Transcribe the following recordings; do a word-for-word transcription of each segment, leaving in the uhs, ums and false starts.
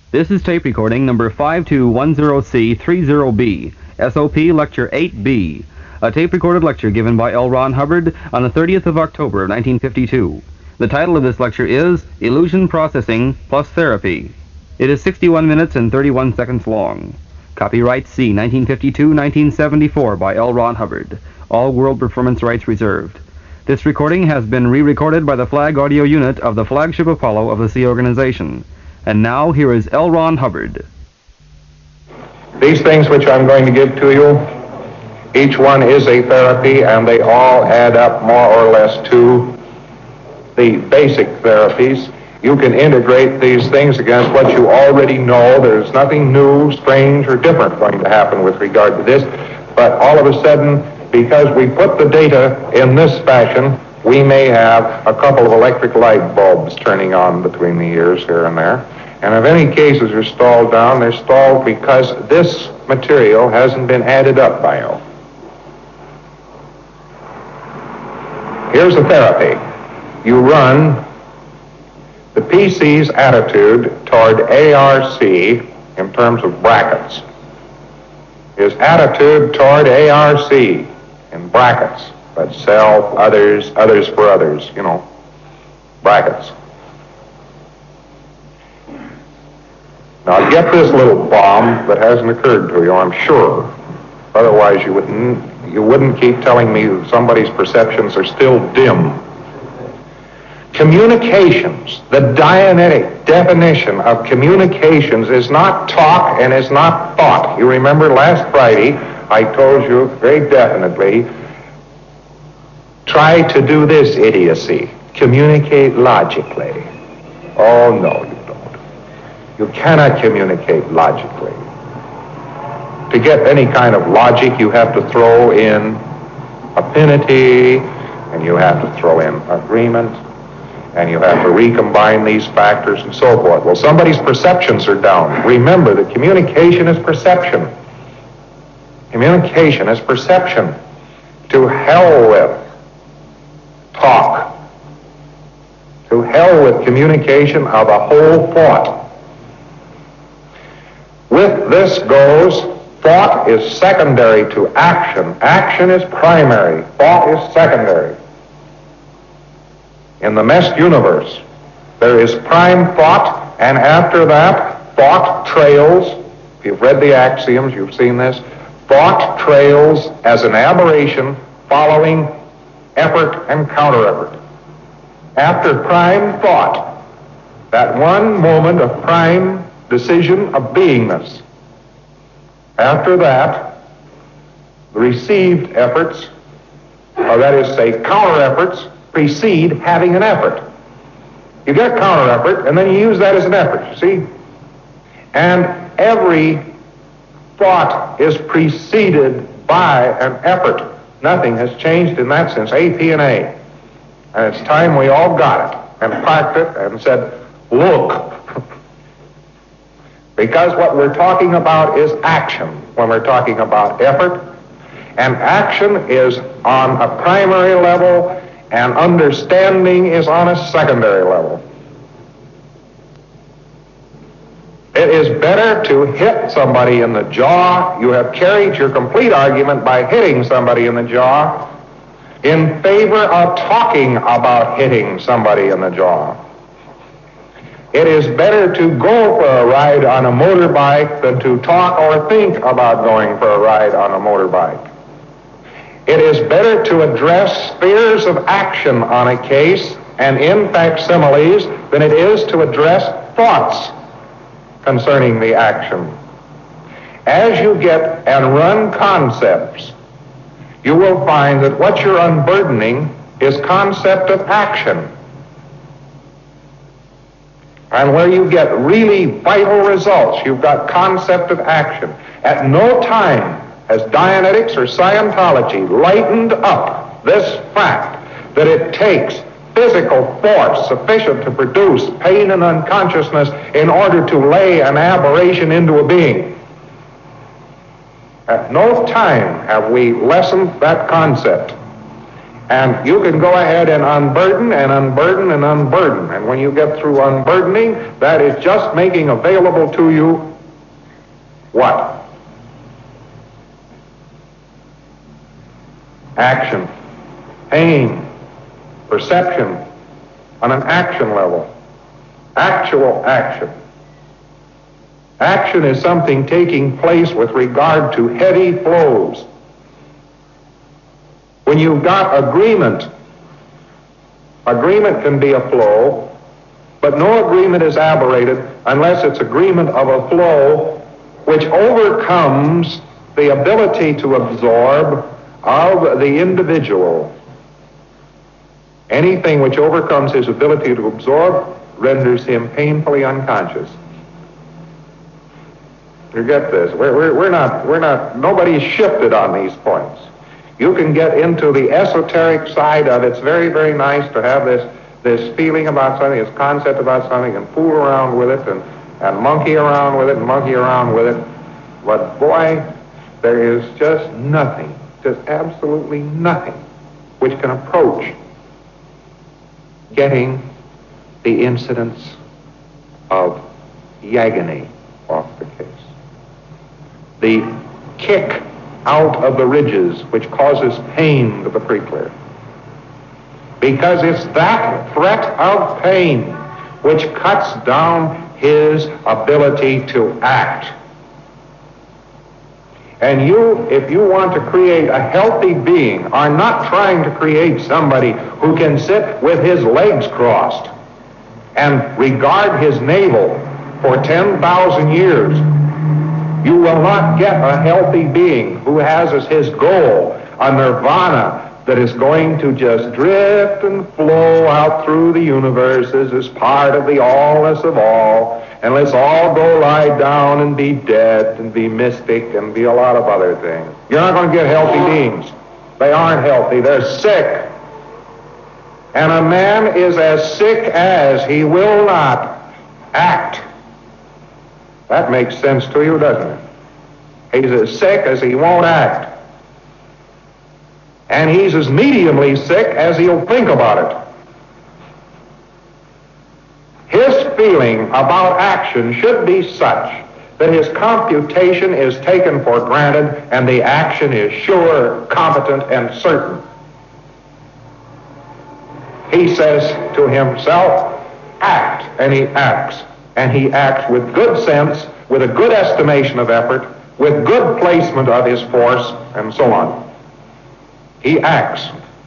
This is tape recording number five two one zero C three zero B, S O P Lecture eight B, a tape-recorded lecture given by L. Ron Hubbard on the thirtieth of October of nineteen fifty-two. The title of this lecture is Illusion Processing plus Therapy. It is sixty-one minutes and thirty-one seconds long. Copyright C, nineteen fifty-two to nineteen seventy-four by L. Ron Hubbard. All world performance rights reserved. This recording has been re-recorded by the Flag Audio Unit of the Flagship Apollo of the Sea Organization. And now, here is L. Ron Hubbard. These things which I'm going to give to you, each one is a therapy, and they all add up more or less to the basic therapies. You can integrate these things against what you already know. There's nothing new, strange, or different going to happen with regard to this. But all of a sudden, because we put the data in this fashion, we may have a couple of electric light bulbs turning on between the ears here and there. And if any cases are stalled down, they're stalled because this material hasn't been added up by you. Here's the therapy. You run the P C's attitude toward A R C in terms of brackets. His attitude toward A R C in brackets. But self, others, others for others, you know, brackets. Now get this little bomb that hasn't occurred to you, I'm sure. Otherwise you wouldn't, you wouldn't keep telling me that somebody's perceptions are still dim. Communications, the Dianetic definition of communications is not talk and is not thought. You remember last Friday I told you very definitely, try to do this idiocy, communicate logically. Oh no, you don't. You cannot communicate logically. To get any kind of logic, you have to throw in affinity, and you have to throw in agreement, and you have to recombine these factors and so forth. Well, somebody's perceptions are down. Remember that communication is perception. Communication is perception. To hell with talk. To hell with communication of a whole thought. With this goes, thought is secondary to action. Action is primary. Thought is secondary. In the MEST universe, there is prime thought, and after that, thought trails. If you've read the axioms, you've seen this. Thought trails as an aberration following effort and counter-effort. After prime thought, that one moment of prime decision of beingness. After that, the received efforts, or that is to say, counter-efforts, precede having an effort. You get a counter-effort, and then you use that as an effort, you see? And every thought is preceded by an effort. Nothing has changed in that since A P and A. And it's time we all got it and parked it and said, look. Because what we're talking about is action when we're talking about effort. And action is on a primary level, and understanding is on a secondary level. It is better to hit somebody in the jaw. You have carried your complete argument by hitting somebody in the jaw in favor of talking about hitting somebody in the jaw. It is better to go for a ride on a motorbike than to talk or think about going for a ride on a motorbike. It is better to address spheres of action on a case and in facsimiles than it is to address thoughts concerning the action. As you get and run concepts, you will find that what you're unburdening is concept of action. And where you get really vital results, you've got concept of action. At no time has Dianetics or Scientology lightened up this fact that it takes physical force sufficient to produce pain and unconsciousness in order to lay an aberration into a being. At no time have we lessened that concept. And you can go ahead and unburden and unburden and unburden. And when you get through unburdening, that is just making available to you what? Action, pain, perception on an action level. Actual action. Action is something taking place with regard to heady flows. When you've got agreement, agreement can be a flow, but no agreement is aberrated unless it's agreement of a flow which overcomes the ability to absorb of the individual. Anything which overcomes his ability to absorb renders him painfully unconscious. You get this? We're, we're, we're not, we're not, nobody's shifted on these points. You can get into the esoteric side of it. It's very, very nice to have this, this feeling about something, this concept about something, and fool around with it, and, and monkey around with it, and monkey around with it. But boy, there is just nothing, just absolutely nothing, which can approach getting the incidence of Yagany off the case. The kick out of the ridges which causes pain to the preclear. Because it's that threat of pain which cuts down his ability to act. And you, if you want to create a healthy being, are not trying to create somebody who can sit with his legs crossed and regard his navel for ten thousand years. You will not get a healthy being who has as his goal a nirvana that is going to just drift and flow out through the universes as part of the allness of all, and let's all go lie down and be dead and be mystic and be a lot of other things. You're not going to get healthy beings. They aren't healthy. They're sick. And a man is as sick as he will not act. That makes sense to you, doesn't it? He's as sick as he won't act. And he's as mediumly sick as he'll think about it. His feeling about action should be such that his computation is taken for granted and the action is sure, competent, and certain. He says to himself, act, and he acts. And he acts with good sense, with a good estimation of effort, with good placement of his force, and so on. He acts.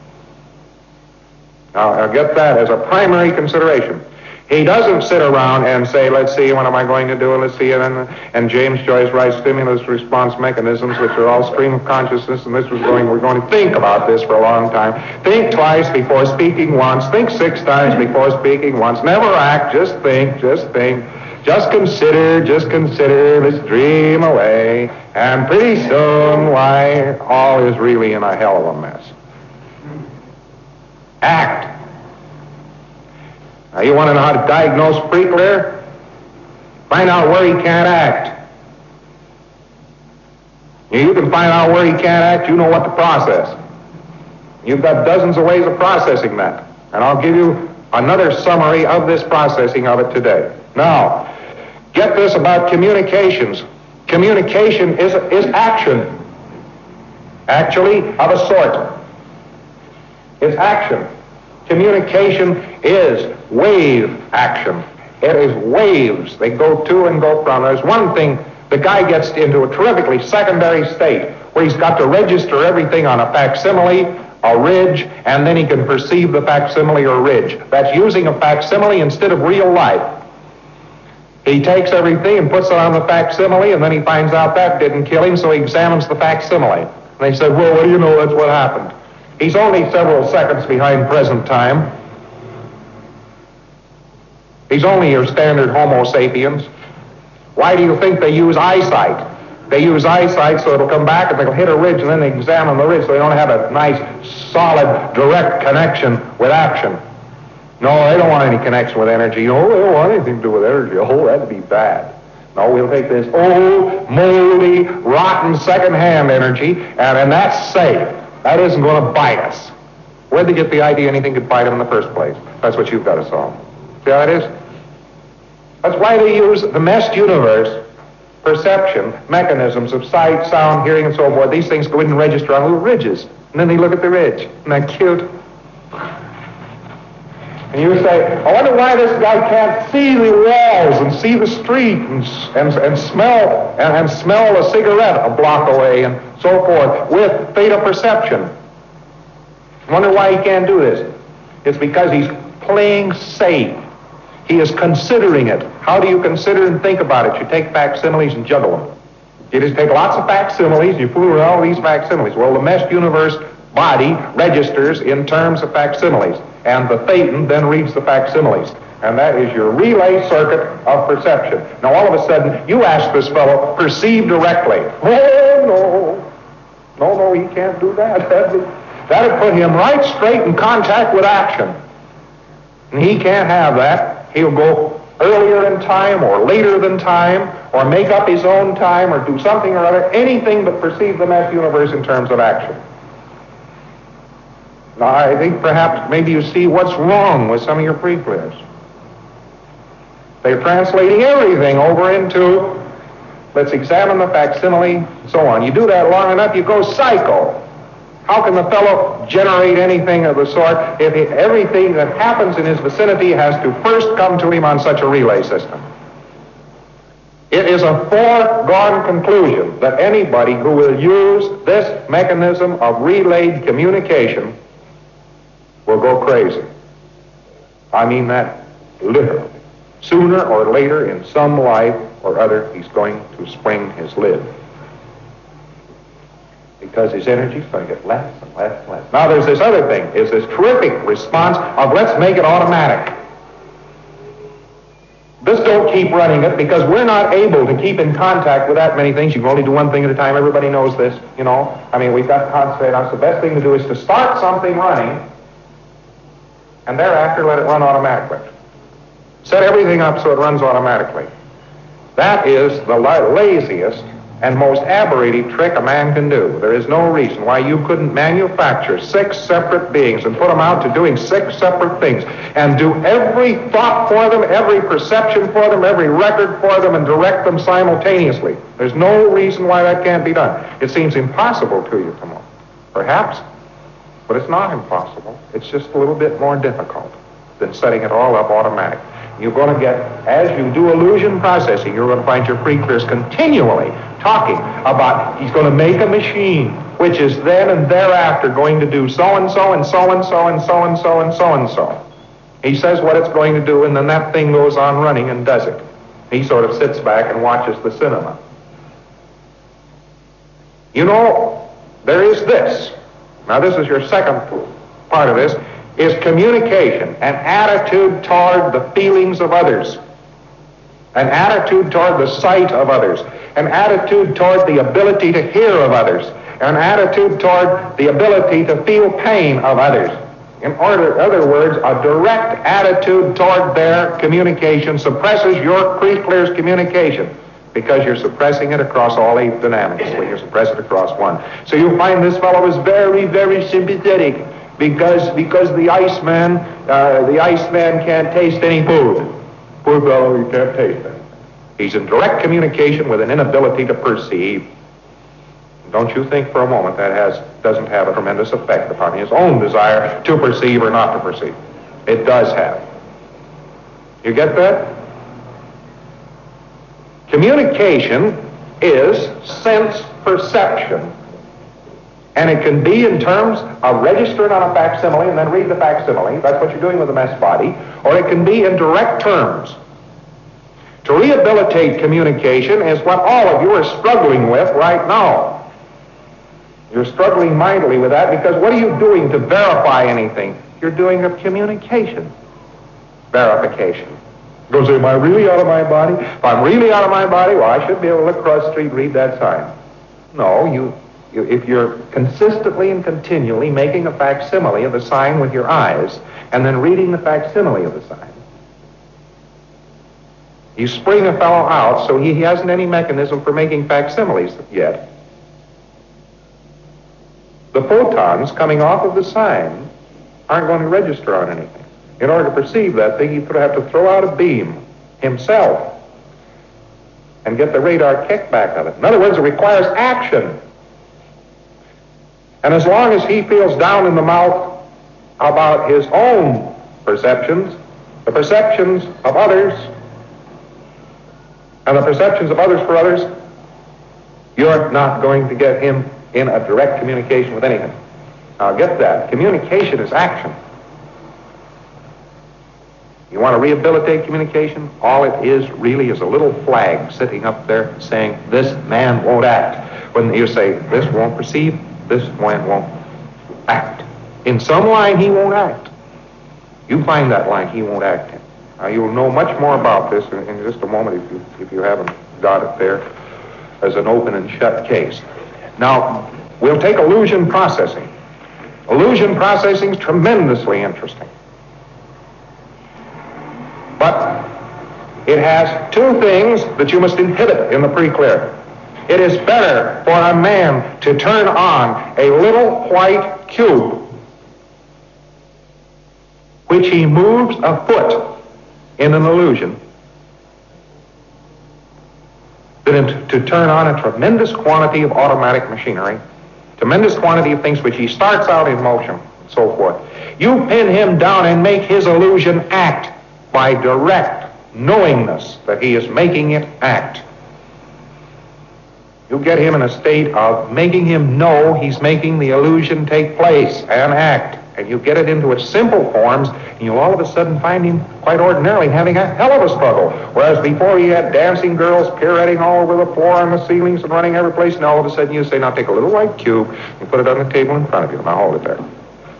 Now, I'll get that as a primary consideration. He doesn't sit around and say, let's see, what am I going to do? Let's see, and, and James Joyce writes stimulus response mechanisms, which are all stream of consciousness, and this was going, we're going to think about this for a long time. Think twice before speaking once. Think six times before speaking once. Never act, just think, just think. Just consider, just consider, let's dream away. And pretty soon, why, all is really in a hell of a mess. Act. Now, you want to know how to diagnose preclear? Find out where he can't act. You can find out where he can't act, you know what to process. You've got dozens of ways of processing that. And I'll give you another summary of this processing of it today. Now, get this about communications. Communication is, is action. Actually, of a sort. It's action. Communication is wave action. It is waves. They go to and go from. There's one thing, the guy gets into a terrifically secondary state where he's got to register everything on a facsimile, a ridge, and then he can perceive the facsimile or ridge. That's using a facsimile instead of real life. He takes everything and puts it on the facsimile, and then he finds out that didn't kill him, so he examines the facsimile. And they said, well, what do you know? That's what happened. He's only several seconds behind present time. He's only your standard Homo sapiens. Why do you think they use eyesight? They use eyesight so it'll come back and they'll hit a ridge and then they examine the ridge so they don't have a nice, solid, direct connection with action. No, they don't want any connection with energy. No, they don't want anything to do with energy. Oh, that'd be bad. No, we'll take this old, moldy, rotten, second-hand energy, and, and that's safe. That isn't going to bite us. Where'd they get the idea anything could bite them in the first place? That's what you've got to solve. See how it is? That's why they use the meshed universe perception mechanisms of sight, sound, hearing, and so forth. These things go in and register on little ridges. And then they look at the ridge. Isn't that cute? And you say, I wonder why this guy can't see the walls and see the street and, and, and smell and, and smell a cigarette a block away and so forth with theta perception. I wonder why he can't do this. It's because he's playing safe. He is considering it. How do you consider and think about it? You take facsimiles and juggle them. You just take lots of facsimiles, you fool around with these facsimiles. Well, the meshed universe body registers in terms of facsimiles, and the thetan then reads the facsimiles. And that is your relay circuit of perception. Now, all of a sudden, you ask this fellow, perceive directly. Oh, no. No, no, he can't do that. That'd, that'd put him right straight in contact with action. And he can't have that. He'll go earlier in time or later than time or make up his own time or do something or other, anything but perceive the meshed universe in terms of action. Now, I think perhaps maybe you see what's wrong with some of your pre-clears. They're translating everything over into, let's examine the facsimile, and so on. You do that long enough, you go psycho. How can the fellow generate anything of the sort if he, everything that happens in his vicinity has to first come to him on such a relay system? It is a foregone conclusion that anybody who will use this mechanism of relayed communication will go crazy. I mean that literally. Sooner or later, in some life or other, he's going to spring his lid. Because his energy's going to get less and less and less. Now there's this other thing, is this terrific response of let's make it automatic. This don't keep running it because we're not able to keep in contact with that many things. You can only do one thing at a time. Everybody knows this, you know. I mean, we've got to concentrate on it. So the best thing to do is to start something running and thereafter let it run automatically. Set everything up so it runs automatically. That is the laziest and most aberrating trick a man can do. There is no reason why you couldn't manufacture six separate beings and put them out to doing six separate things and do every thought for them, every perception for them, every record for them, and direct them simultaneously. There's no reason why that can't be done. It seems impossible to you, Tomo. Perhaps, but it's not impossible. It's just a little bit more difficult than setting it all up automatic. You're going to get, as you do illusion processing, you're going to find your pre-clears continually talking about he's going to make a machine which is then and thereafter going to do so-and-so and so-and-so and so-and-so and so-and-so. He says what it's going to do, and then that thing goes on running and does it. He sort of sits back and watches the cinema. You know, there is this. Now, this is your second part of this. Is communication, an attitude toward the feelings of others, an attitude toward the sight of others, an attitude toward the ability to hear of others, an attitude toward the ability to feel pain of others. In order, other words, a direct attitude toward their communication suppresses your pre-clears communication because you're suppressing it across all eight dynamics when you suppress it across one. So you find this fellow is very, very sympathetic. Because because the Iceman, uh, the Iceman can't taste any food. Poor fellow, he can't taste it. He's in direct communication with an inability to perceive. Don't you think for a moment that has doesn't have a tremendous effect upon his own desire to perceive or not to perceive? It does have. You get that? Communication is sense perception. And it can be in terms of registering on a facsimile and then read the facsimile. That's what you're doing with the mesh body. Or it can be in direct terms. To rehabilitate communication is what all of you are struggling with right now. You're struggling mightily with that because what are you doing to verify anything? You're doing a communication verification. Goes, am I really out of my body? If I'm really out of my body, well, I should be able to look across the street and read that sign. No, you... If you're consistently and continually making a facsimile of the sign with your eyes and then reading the facsimile of the sign, you spring a fellow out so he hasn't any mechanism for making facsimiles yet. The photons coming off of the sign aren't going to register on anything. In order to perceive that thing, he'd have to throw out a beam himself and get the radar kickback of it. In other words, it requires action. And as long as he feels down in the mouth about his own perceptions, the perceptions of others, and the perceptions of others for others, you're not going to get him in a direct communication with anything. Now get that. Communication is action. You want to rehabilitate communication? All it is really is a little flag sitting up there saying, this man won't act. When you say, this won't perceive, this man won't act. In some line, he won't act. You find that line, he won't act in. Now, you'll know much more about this in, in just a moment if you, if you haven't got it there as an open and shut case. Now, we'll take illusion processing. Illusion processing is tremendously interesting. But it has two things that you must inhibit in the pre-clear. It is better for a man to turn on a little white cube which he moves a foot in an illusion than to turn on a tremendous quantity of automatic machinery, tremendous quantity of things which he starts out in motion, and so forth. You pin him down and make his illusion act by direct knowingness that he is making it act. You get him in a state of making him know he's making the illusion take place and act. And you get it into its simple forms, and you'll all of a sudden find him quite ordinarily having a hell of a struggle. Whereas before he had dancing girls pirouetting all over the floor and the ceilings and running every place, and all of a sudden you say, now take a little white cube and put it on the table in front of you. Now hold it there.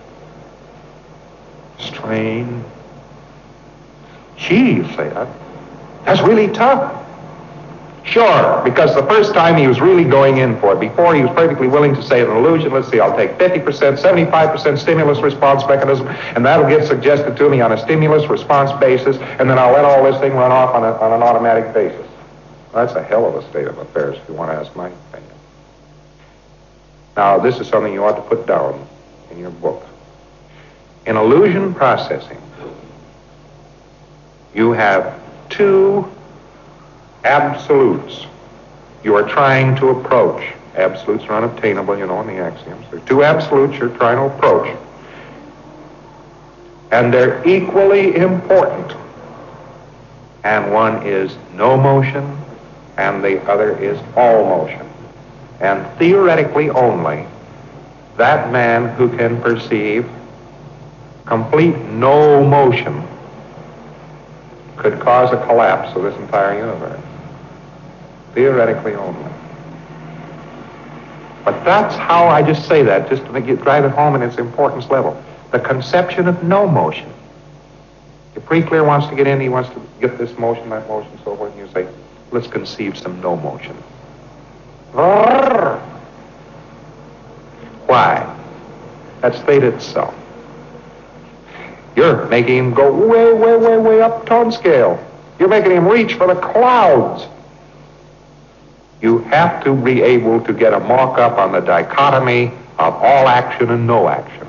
Strain. Gee, you say that. That's really tough. Sure, because the first time he was really going in for it, before he was perfectly willing to say an illusion, let's see, I'll take fifty percent, seventy-five percent stimulus response mechanism, and that'll get suggested to me on a stimulus response basis, and then I'll let all this thing run off on, a, on an automatic basis. That's a hell of a state of affairs, if you want to ask my opinion. Now, this is something you ought to put down in your book. In illusion processing, you have two absolutes you are trying to approach. Absolutes are unobtainable, you know, in the axioms. There are two absolutes you're trying to approach. And they're equally important. And one is no motion, and the other is all motion. And theoretically only, that man who can perceive complete no motion could cause a collapse of this entire universe. Theoretically only. But that's how I just say that, just to make you drive it home in its importance level. The conception of no motion. If pre-clear wants to get in, he wants to get this motion, that motion, so forth, and you say, let's conceive some no motion. Why? That's fate itself. You're making him go way, way, way, way up tone scale. You're making him reach for the clouds. You have to be able to get a mock-up on the dichotomy of all action and no action.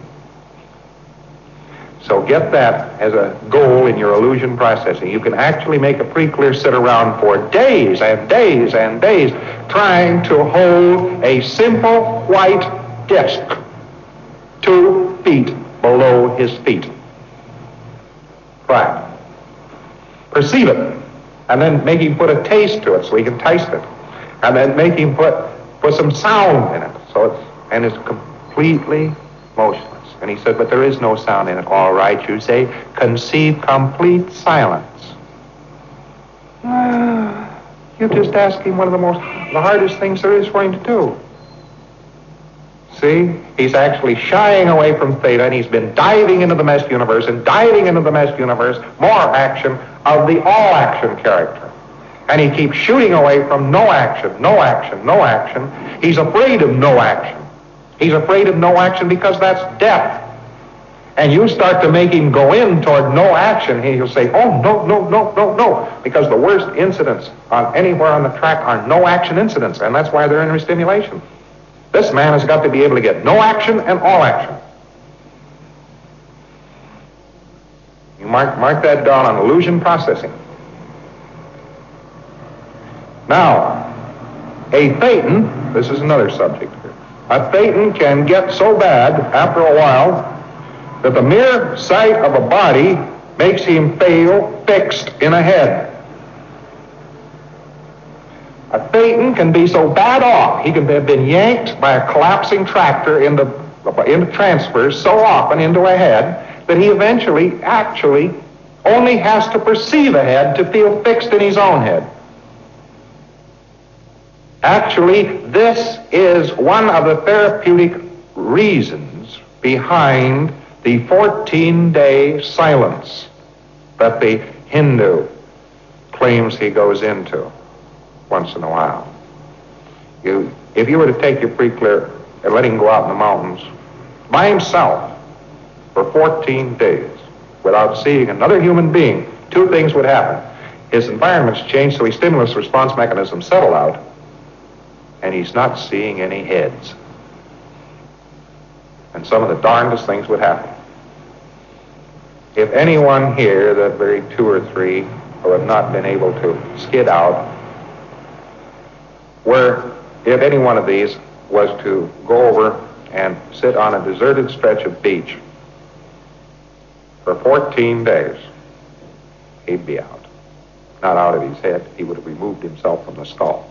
So get that as a goal in your illusion processing. You can actually make a pre-clear sit around for days and days and days trying to hold a simple white disc two feet below his feet. Try it. Perceive it. And then make him put a taste to it so he can taste it. And then make him put, put some sound in it. So it's, and it's completely motionless. And he said, but there is no sound in it. All right, you say, conceive complete silence. Uh, you just ask him one of the most, the hardest things there is for him to do. See, he's actually shying away from theta, and he's been diving into the mesh universe and diving into the mesh universe, more action of the all-action character. And he keeps shooting away from no action, no action, no action. He's afraid of no action. He's afraid of no action because that's death. And you start to make him go in toward no action, he'll say, oh, no, no, no, no, no. Because the worst incidents on anywhere on the track are no action incidents, and that's why they're in restimulation. This man has got to be able to get no action and all action. mark, mark that down on illusion processing. Now, a thetan, this is another subject here, a thetan can get so bad after a while that the mere sight of a body makes him feel fixed in a head. A thetan can be so bad off, he can have been yanked by a collapsing tractor into, into transfers so often into a head that he eventually actually only has to perceive a head to feel fixed in his own head. Actually, this is one of the therapeutic reasons behind the fourteen-day silence that the Hindu claims he goes into once in a while. You, if you were to take your pre-clear and let him go out in the mountains by himself for fourteen days without seeing another human being, two things would happen. His environment's changed, so his stimulus response mechanisms settle out, and he's not seeing any heads. And some of the darndest things would happen. If anyone here, that very two or three who have not been able to skid out, were, if any one of these was to go over and sit on a deserted stretch of beach for fourteen days, he'd be out. Not out of his head, he would have removed himself from the skull.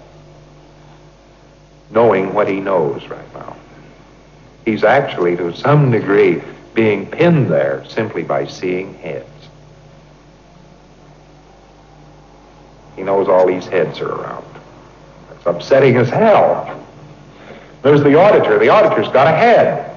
Knowing what he knows right now. He's actually, to some degree, being pinned there simply by seeing heads. He knows all these heads are around. It's upsetting as hell. There's the auditor. The auditor's got a head.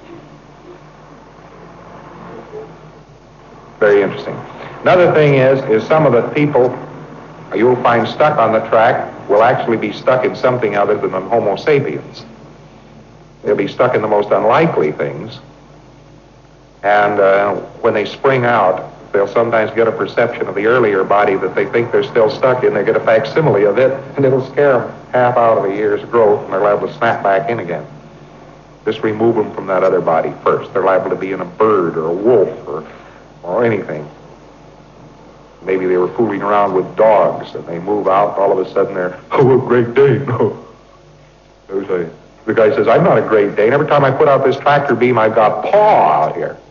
Very interesting. Another thing is, is some of the people you'll find stuck on the track will actually be stuck in something other than the Homo sapiens. They'll be stuck in the most unlikely things. And uh, when they spring out, they'll sometimes get a perception of the earlier body that they think they're still stuck in. They get a facsimile of it, and it'll scare them half out of a year's growth, and they're liable to snap back in again. Just remove them from that other body first. They're liable to be in a bird or a wolf or, or anything. Maybe they were fooling around with dogs, and they move out, and all of a sudden they're, oh, a Great Dane. Oh. There's a, the guy says, I'm not a Great Dane. Every time I put out this tractor beam, I've got paw out here.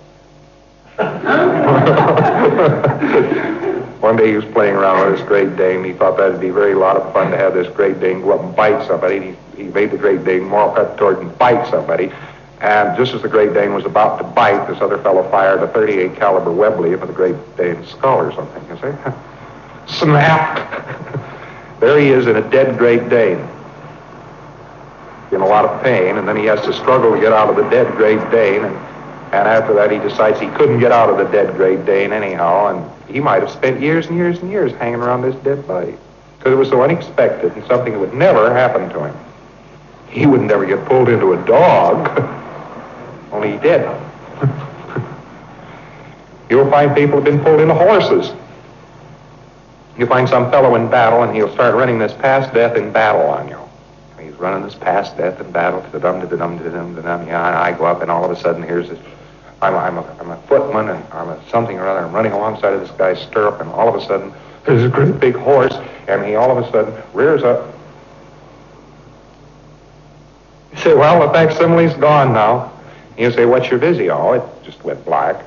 One day he was playing around with this Great Dane. He thought that'd be a very lot of fun to have this Great Dane go up and bite somebody. He, he made the Great Dane moral cut toward and bite somebody. And just as the Great Dane was about to bite, this other fellow fired a thirty-eight caliber Webley into the Great Dane's skull or something, you see? Snap! There he is in a dead Great Dane. In a lot of pain, and then he has to struggle to get out of the dead Great Dane, and, and after that he decides he couldn't get out of the dead Great Dane anyhow, and he might have spent years and years and years hanging around this dead body, because it was so unexpected and something that would never happen to him. He would never get pulled into a dog. Only he did. You'll find people have been pulled into horses. You'll find some fellow in battle, and he'll start running this past death in battle on you. He's running this past death in battle, to the dum, to the dum, to the dum, to the dum. Yeah, and I go up, and all of a sudden, here's this. I'm a, I'm a, I'm a footman, and I'm a something or other. I'm running alongside of this guy's stirrup, and all of a sudden, there's a great big horse, and he all of a sudden rears up. You say, well, the facsimile's gone now. You say, what's your busy? Oh, it just went black.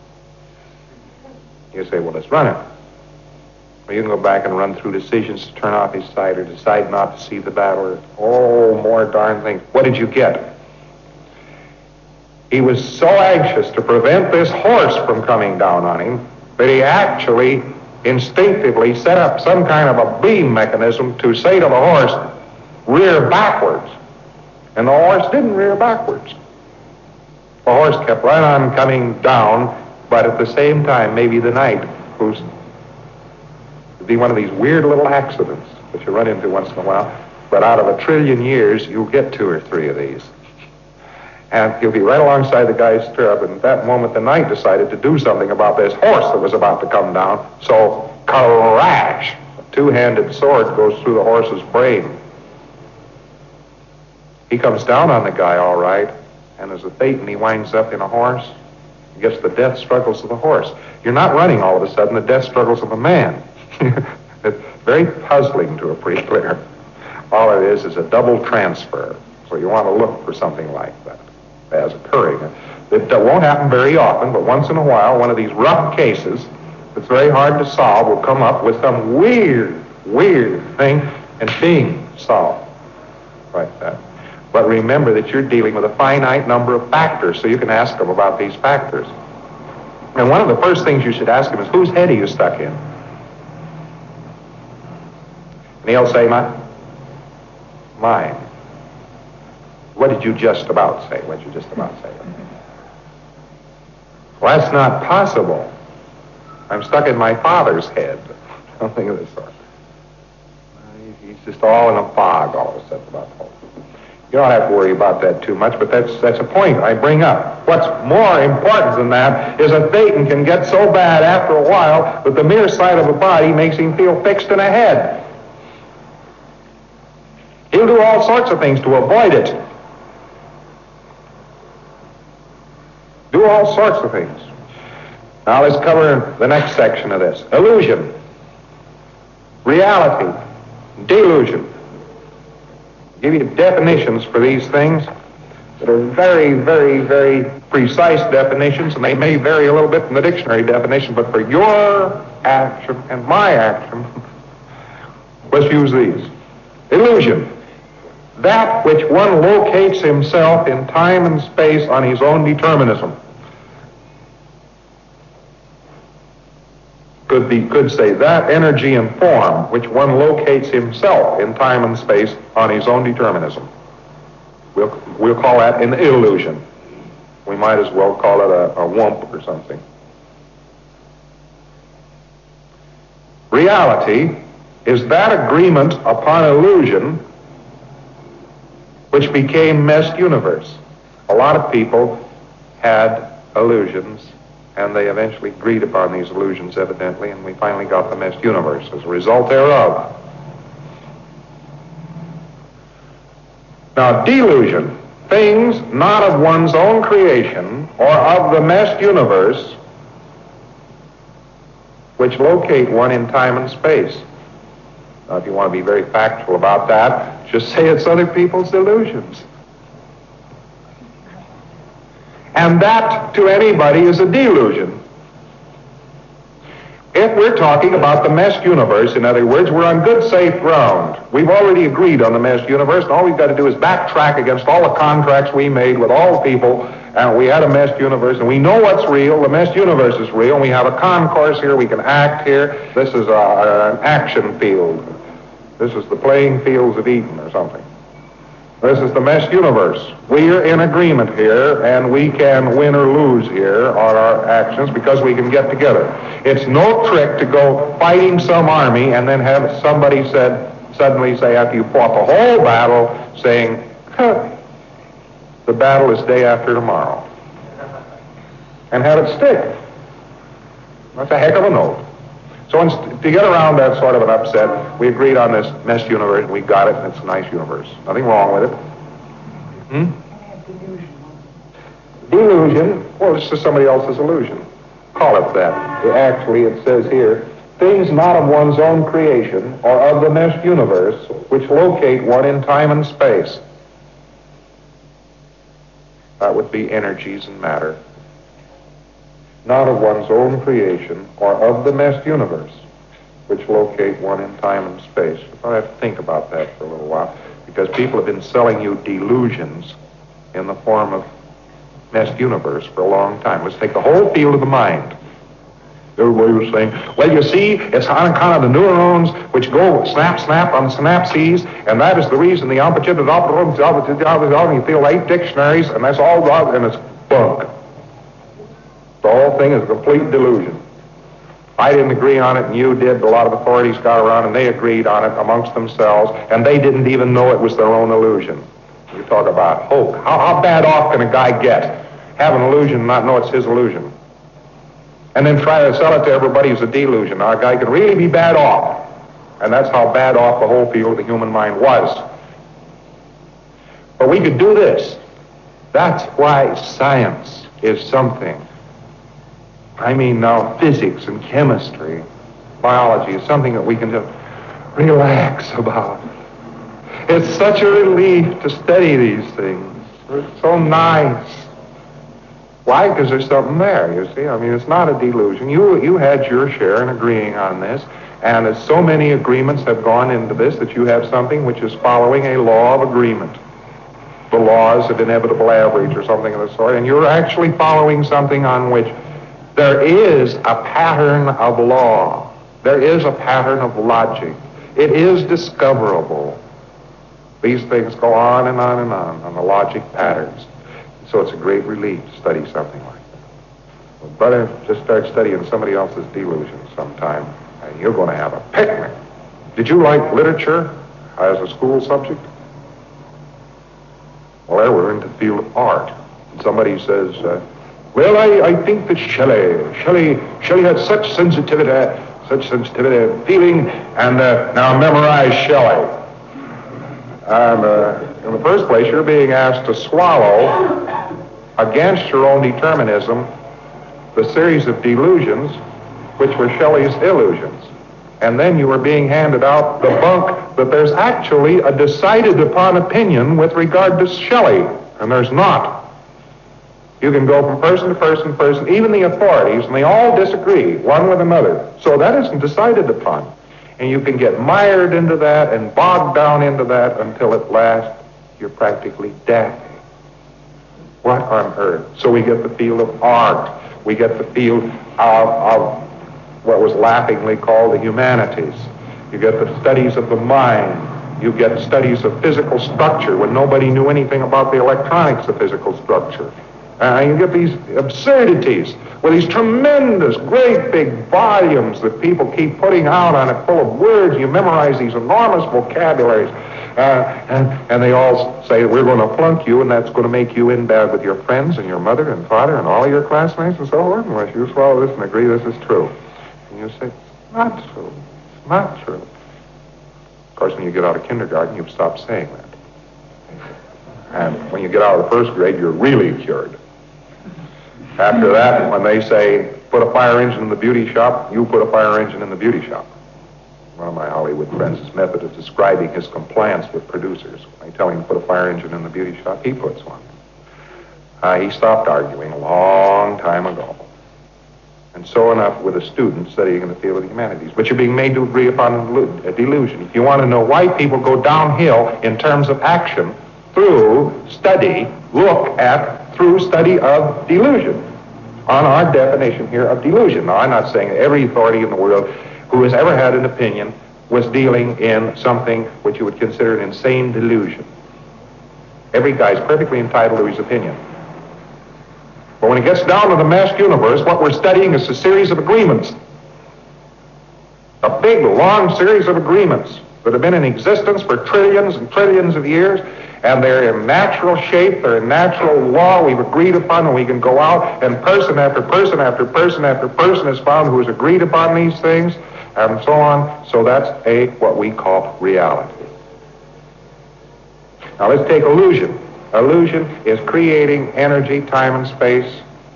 You say, well, let's run it. Well, you can go back and run through decisions to turn off his sight or decide not to see the battle or, oh, more darn things. What did you get? He was so anxious to prevent this horse from coming down on him that he actually instinctively set up some kind of a beam mechanism to say to the horse, rear backwards. And the horse didn't rear backwards. The horse kept right on coming down, but at the same time, maybe the knight, who's would be one of these weird little accidents that you run into once in a while, but out of a trillion years, you'll get two or three of these. And he'll be right alongside the guy's stirrup, and at that moment, the knight decided to do something about this horse that was about to come down, so crash! A two-handed sword goes through the horse's brain. He comes down on the guy all right, and as a thetan, he winds up in a horse He gets the death struggles of the horse. You're not running all of a sudden the death struggles of a man. It's very puzzling to a pre-clear. All it is is a double transfer. So you want to look for something like that as occurring. It won't happen very often, but once in a while, one of these rough cases that's very hard to solve will come up with some weird, weird thing and being solved like that. But remember that you're dealing with a finite number of factors, so you can ask them about these factors. And one of the first things you should ask him is, whose head are you stuck in? And he'll say, my, mine. What did you just about say? What did you just about say? Well, that's not possible. I'm stuck in my father's head. Something of this sort. He's just all in a fog all of a sudden about the whole thing. You don't have to worry about that too much, but that's that's a point I bring up. What's more important than that is that Thetan can get so bad after a while that the mere sight of a body makes him feel fixed in a head. He'll do all sorts of things to avoid it. Do all sorts of things. Now let's cover the next section of this. Illusion, reality, delusion. I'll give you definitions for these things that are very, very, very precise definitions, and they may vary a little bit from the dictionary definition, but for your action and my action, let's use these. Illusion, that which one locates himself in time and space on his own determinism. Could be, could say that energy and form which one locates himself in time and space on his own determinism. We'll, we'll call that an illusion. We might as well call it a, a wump or something. Reality is that agreement upon illusion which became meshed universe. A lot of people had illusions, and they eventually agreed upon these illusions, evidently, and we finally got the meshed universe as a result thereof. Now, delusion, things not of one's own creation or of the meshed universe which locate one in time and space. Now, if you want to be very factual about that, just say it's other people's illusions. And that, to anybody, is a delusion. If we're talking about the meshed universe, in other words, we're on good, safe ground. We've already agreed on the meshed universe, and all we've got to do is backtrack against all the contracts we made with all the people, and we had a meshed universe, and we know what's real. The meshed universe is real, and we have a concourse here. We can act here. This is a, an action field. This is the playing fields of Eden or something. This is the meshed universe. We're in agreement here, and we can win or lose here on our actions because we can get together. It's no trick to go fighting some army and then have somebody said suddenly say, after you fought the whole battle, saying, huh, the battle is day after tomorrow. And have it stick. That's a heck of a note. So to get around that sort of an upset, we agreed on this meshed universe, and we got it, and it's a nice universe. Nothing wrong with it. Hmm? Delusion, well, it's just somebody else's illusion. Call it that. Actually, it says here, things not of one's own creation or of the meshed universe which locate one in time and space. That would be energies and matter. Not of one's own creation or of the meshed universe, which locate one in time and space. I have to think about that for a little while, because people have been selling you delusions in the form of meshed universe for a long time. Let's take the whole field of the mind. Everybody was saying, well, you see, it's on account of the neurons which go snap, snap on synapses, and that is the reason the opposite is opposite, opposite, opposite, you feel eight dictionaries, and that's all, and it's bunk. The whole thing is a complete delusion. I didn't agree on it, and you did. A lot of authorities got around, and they agreed on it amongst themselves, and they didn't even know it was their own illusion. You talk about hope. How, how bad off can a guy get? Have an illusion and not know it's his illusion. And then try to sell it to everybody as a delusion. Now, a guy can really be bad off. And that's how bad off the whole field of the human mind was. But we could do this. That's why science is something I mean now physics and chemistry, biology is something that we can just relax about. It's such a relief to study these things. It's so nice. Why? Because there's something there, you see. I mean, it's not a delusion. You you had your share in agreeing on this, and as so many agreements have gone into this that you have something which is following a law of agreement. The laws of inevitable average or something of the sort, and you're actually following something on which there is a pattern of law. There is a pattern of logic. It is discoverable. These things go on and on and on, on the logic patterns. So it's a great relief to study something like that. Well, brother, just start studying somebody else's delusions sometime, and you're going to have a picnic. Did you like literature as a school subject? Well, there we're into the field of art. And somebody says, uh, well, I, I think that Shelley, Shelley, Shelley had such sensitivity, such sensitivity of feeling, and uh, now memorize Shelley. And uh, in the first place, you're being asked to swallow, against your own determinism, the series of delusions, which were Shelley's illusions. And then you were being handed out the bunk that there's actually a decided upon opinion with regard to Shelley, and there's not. You can go from person to person to person, even the authorities, and they all disagree, one with another. So that isn't decided upon. And you can get mired into that and bogged down into that until at last you're practically dead. What on earth? So we get the field of art. We get the field of, of what was laughingly called the humanities. You get the studies of the mind. You get studies of physical structure when nobody knew anything about the electronics of physical structure. Uh, you get these absurdities with these tremendous, great big volumes that people keep putting out on it full of words. You memorize these enormous vocabularies. Uh, and, and they all say, we're going to flunk you, and that's going to make you in bad with your friends and your mother and father and all of your classmates and so forth. Unless you swallow this and agree this is true. And you say, it's not true. It's not true. Of course, when you get out of kindergarten, you've stopped saying that. And when you get out of the first grade, you're really cured. After that, when they say, put a fire engine in the beauty shop, you put a fire engine in the beauty shop. One of my Hollywood friends' method of describing his compliance with producers. When they tell him to put a fire engine in the beauty shop, he puts one. Uh, he stopped arguing a long time ago. And so enough with a student studying in the field of the humanities. But you're being made to agree upon a delusion. If you want to know why people go downhill in terms of action, through study, look at through study of delusion, on our definition here of delusion. Now, I'm not saying that every authority in the world who has ever had an opinion was dealing in something which you would consider an insane delusion. Every guy's perfectly entitled to his opinion. But when it gets down to the mass universe, what we're studying is a series of agreements. A big, long series of agreements that have been in existence for trillions and trillions of years, and they're in natural shape, they're in natural law, we've agreed upon, and we can go out, and person after person after person after person is found who has agreed upon these things, and so on. So that's a, what we call reality. Now let's take illusion. Illusion is creating energy, time, and space,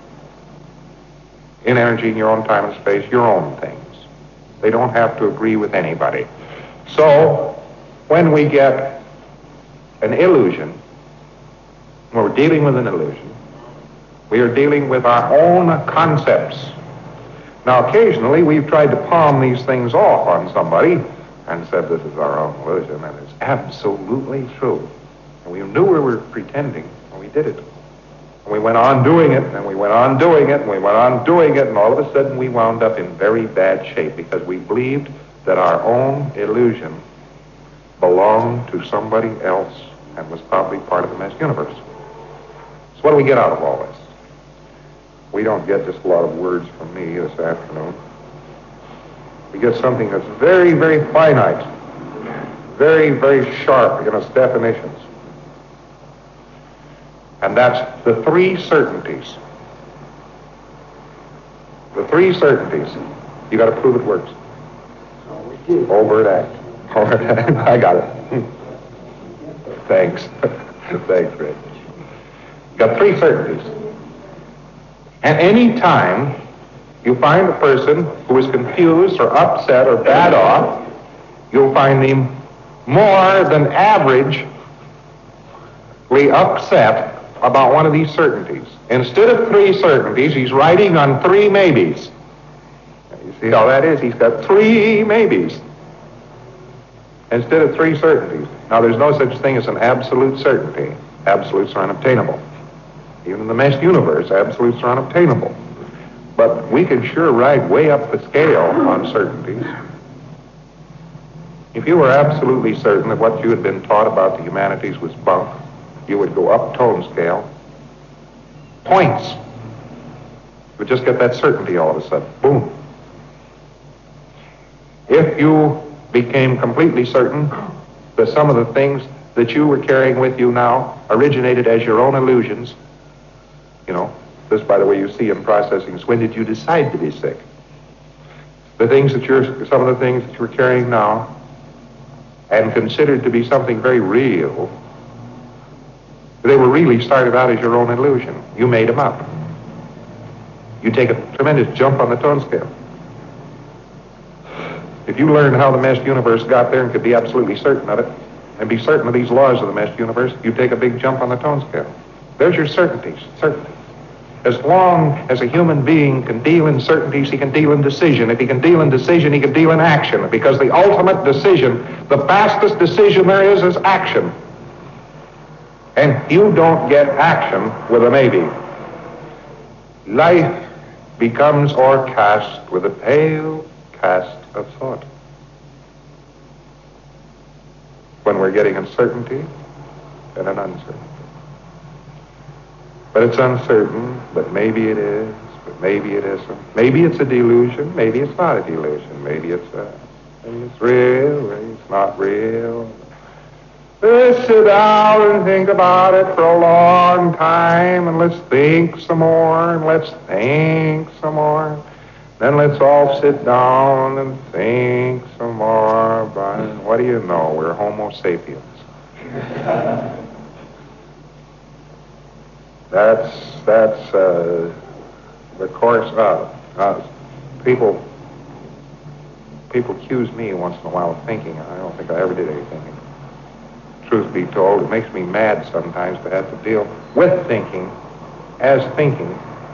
in energy, in your own time and space, your own things. They don't have to agree with anybody. So, when we get an illusion, when we're dealing with an illusion, we are dealing with our own concepts. Now, occasionally, we've tried to palm these things off on somebody and said, this is our own illusion, and it's absolutely true. And we knew we were pretending, and we did it. And we went on doing it, and we went on doing it, and we went on doing it, and all of a sudden we wound up in very bad shape because we believed that our own illusion belonged to somebody else and was probably part of the mass universe. So what do we get out of all this? We don't get just a lot of words from me this afternoon. We get something that's very, very finite, very, very sharp in its definitions. And that's the three certainties. The three certainties. You got to prove it works. Overt act. Overt act. I got it. Thanks. Thanks, Rich. You got three certainties. At any time You find a person who is confused or upset or bad off, you'll find him more than averagely upset about one of these certainties. Instead of three certainties, he's writing on three maybes. You see how that is? He's got three maybes instead of three certainties. Now, there's no such thing as an absolute certainty. Absolutes are unobtainable. Even in the meshed universe, absolutes are unobtainable. But we can sure ride way up the scale on certainties. If you were absolutely certain that what you had been taught about the humanities was bunk, you would go up tone scale. Points. You would just get that certainty all of a sudden. Boom. If you became completely certain that some of the things that you were carrying with you now originated as your own illusions, you know, this, by the way, you see in processing is when did you decide to be sick? The things that you're, some of the things that you're carrying now and considered to be something very real, they were really started out as your own illusion. You made them up. You take a tremendous jump on the tone scale. If you learned how the meshed universe got there and could be absolutely certain of it, and be certain of these laws of the meshed universe, you take a big jump on the tone scale. There's your certainties, certainty. As long as a human being can deal in certainties, he can deal in decision. If he can deal in decision, he can deal in action, because the ultimate decision, the fastest decision there is, is action. And you don't get action with a maybe. Life becomes o'ercast with a pale cast of thought. When we're getting uncertainty and an uncertainty. But it's uncertain, but maybe it is, but maybe it isn't. Maybe it's a delusion, maybe it's not a delusion. Maybe it's a, maybe it's real, maybe it's not real. Let's sit down and think about it for a long time, and let's think some more, and let's think some more. Then let's all sit down and think some more about it. What do you know? We're Homo sapiens. That's that's uh, the course of uh, people. People accuse me once in a while of thinking. I don't think I ever did anything. Truth be told, it makes me mad sometimes to have to deal with thinking as thinking.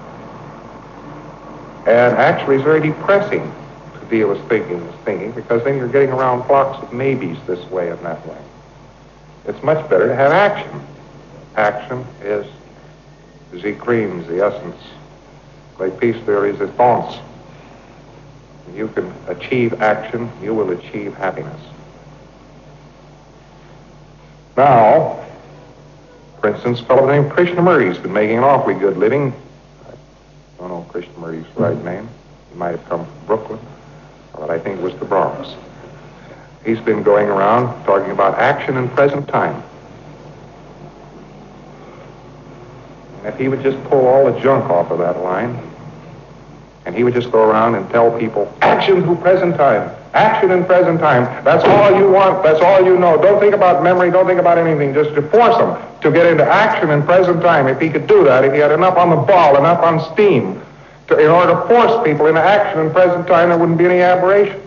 And actually, it's very depressing to deal with thinking as thinking, because then you're getting around flocks of maybes this way and that way. It's much better to have action. Action is the creams, the essence, les pièces de résistance. You can achieve action, you will achieve happiness. Now, for instance, a fellow named Krishnamurti's been making an awfully good living. I don't know Krishnamurti's right name. He might have come from Brooklyn, but I think it was the Bronx. He's been going around talking about action in present time. And if he would just pull all the junk off of that line, and he would just go around and tell people, action through present time, action in present time. That's all you want, that's all you know. Don't think about memory, don't think about anything. Just to force them to get into action in present time. If he could do that, if he had enough on the ball, enough on steam, to, in order to force people into action in present time, there wouldn't be any aberration.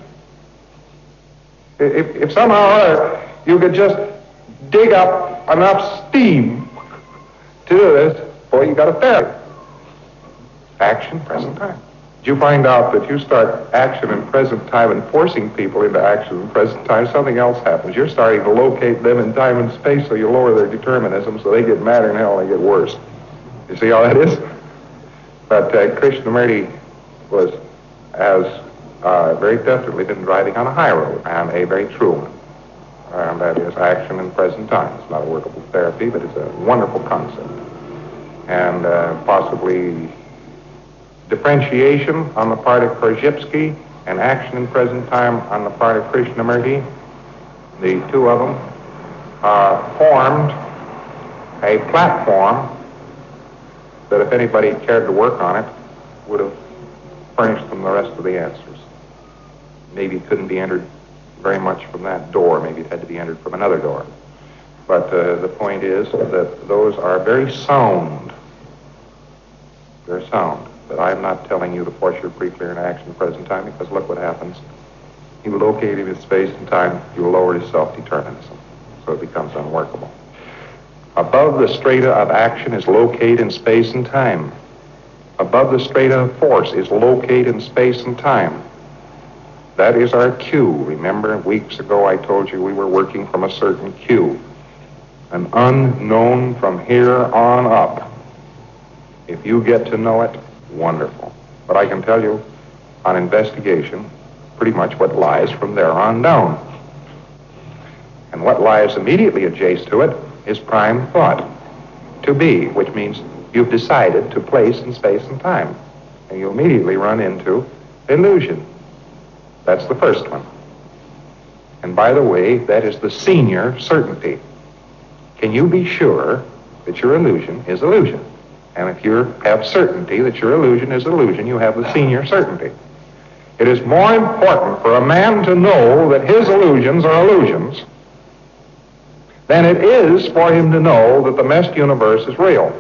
If, if somehow or other you could just dig up enough steam to do this, boy, you got a failure. Action, present time. Did you find out that you start action in present time and forcing people into action in present time, something else happens. You're starting to locate them in time and space, so you lower their determinism, so they get madder in hell and they get worse. You see how that is? But uh, Krishnamurti was, has uh, very definitely been driving on a high road, and a very true one. And that is action in present time. It's not a workable therapy, but it's a wonderful concept. And uh, possibly differentiation on the part of Korzybski and action in present time on the part of Krishnamurti, the two of them, uh, formed a platform that if anybody cared to work on it would have furnished them the rest of the answers. Maybe it couldn't be entered very much from that door. Maybe it had to be entered from another door. But uh, the point is that those are very sound. They're sound. But I'm not telling you to force your pre-clear into action at the present time, because look what happens. You locate him in space and time, you lower his self-determinism, so it becomes unworkable. Above the strata of action is locate in space and time. Above the strata of force is locate in space and time. That is our cue. Remember, weeks ago I told you we were working from a certain cue. An unknown from here on up. If you get to know it, wonderful. But I can tell you, on investigation, pretty much what lies from there on down. And what lies immediately adjacent to it is prime thought. To be, which means you've decided to place in space and time. And you immediately run into illusion. That's the first one. And by the way, that is the senior certainty. Can you be sure that your illusion is illusion? And if you have certainty that your illusion is illusion, you have the senior certainty. It is more important for a man to know that his illusions are illusions than it is for him to know that the meshed universe is real.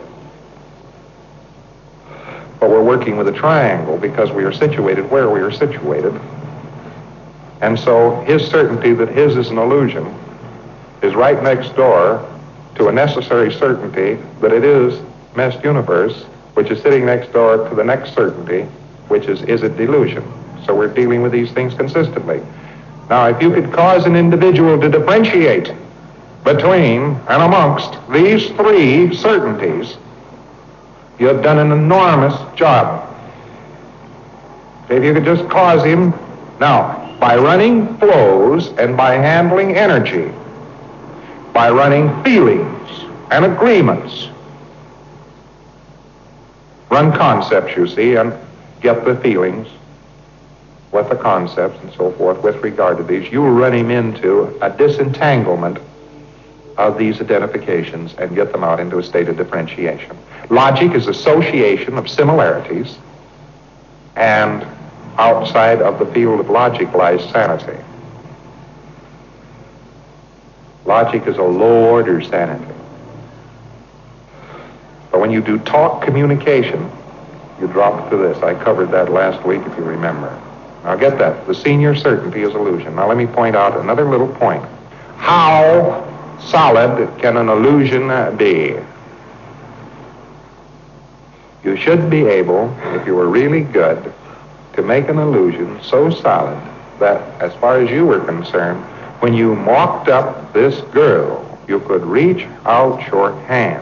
But we're working with a triangle because we are situated where we are situated. And so his certainty that his is an illusion is right next door to a necessary certainty that it is meshed universe, which is sitting next door to the next certainty, which is, is it delusion? So we're dealing with these things consistently. Now, if you could cause an individual to differentiate between and amongst these three certainties, you have done an enormous job. If you could just cause him, now, by running flows and by handling energy, by running feelings and agreements, run concepts, you see, and get the feelings with the concepts and so forth with regard to these, you will run him into a disentanglement of these identifications and get them out into a state of differentiation. Logic is association of similarities, and outside of the field of logic lies sanity. Logic is a low-order sanity. But when you do talk communication, you drop to this. I covered that last week, if you remember. Now get that. The senior certainty is illusion. Now let me point out another little point. How solid can an illusion be? You should be able, if you were really good, to make an illusion so solid that, as far as you were concerned, when you mocked up this girl, you could reach out your hand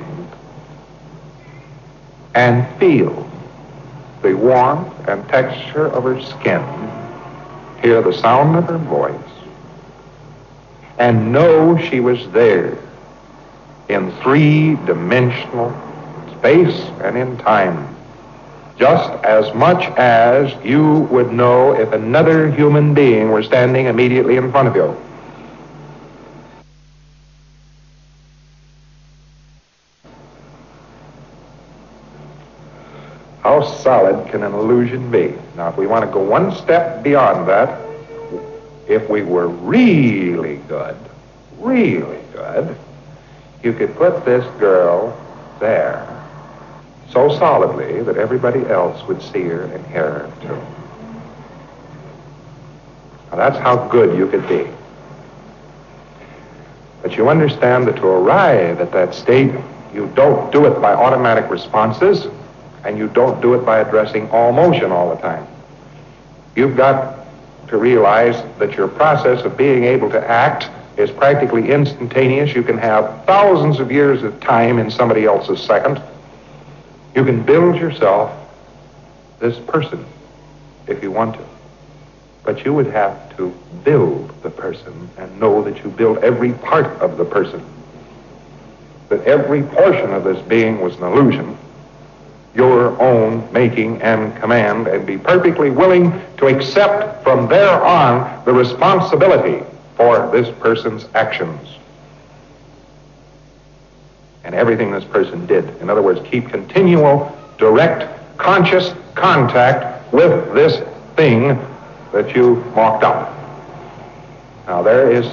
and feel the warmth and texture of her skin, hear the sound of her voice, and know she was there in three-dimensional space and in time, just as much as you would know if another human being were standing immediately in front of you. How solid can an illusion be? Now, if we want to go one step beyond that, if we were really good, really good, you could put this girl there so solidly that everybody else would see her and hear her too. Now, that's how good you could be. But you understand that to arrive at that state, you don't do it by automatic responses, and you don't do it by addressing all motion all the time. You've got to realize that your process of being able to act is practically instantaneous. You can have thousands of years of time in somebody else's second. You can build yourself this person if you want to. But you would have to build the person and know that you build every part of the person. That every portion of this being was an illusion, your own making and command, and be perfectly willing to accept from there on the responsibility for this person's actions and everything this person did. In other words, keep continual, direct, conscious contact with this thing that you mocked up. Now there is,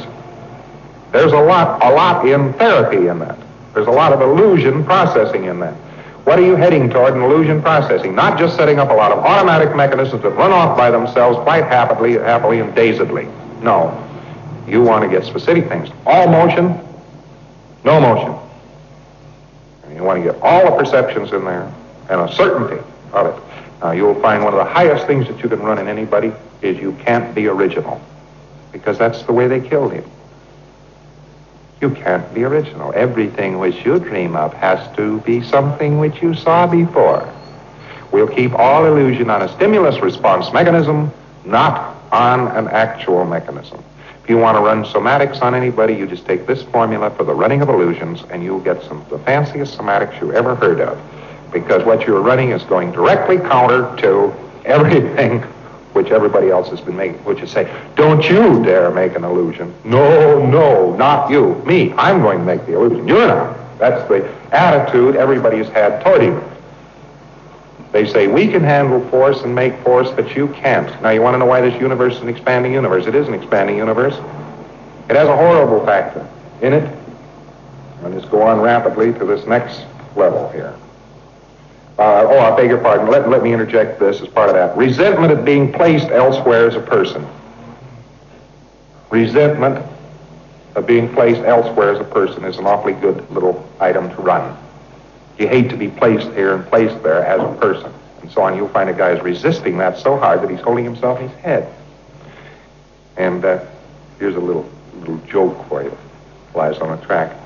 there's a lot, a lot in therapy in that. There's a lot of illusion processing in that. What are you heading toward in illusion processing? Not just setting up a lot of automatic mechanisms that run off by themselves quite happily, happily and dazedly. No. You want to get specific things. All motion, no motion. And you want to get all the perceptions in there and a certainty of it. Now, you'll find one of the highest things that you can run in anybody is you can't be original. Because that's the way they killed him. You can't be original. Everything which you dream of has to be something which you saw before. We'll keep all illusion on a stimulus response mechanism, not on an actual mechanism. If you want to run somatics on anybody, you just take this formula for the running of illusions and you'll get some of the fanciest somatics you ever heard of. Because what you're running is going directly counter to everything which everybody else has been making, which is say, don't you dare make an illusion. No, no, not you. Me, I'm going to make the illusion. You're not. That's the attitude everybody's had toward him. They say, we can handle force and make force, but you can't. Now, you want to know why this universe is an expanding universe? It is an expanding universe. It has a horrible factor in it. I'll just go on rapidly to this next level here. Uh, oh, I beg your pardon. Let, let me interject this as part of that. Resentment at being placed elsewhere as a person. Resentment of being placed elsewhere as a person is an awfully good little item to run. You hate to be placed here and placed there as a person, and so on. You'll find a guy is resisting that so hard that he's holding himself in his head. And uh, here's a little little joke for you. Lies on the track.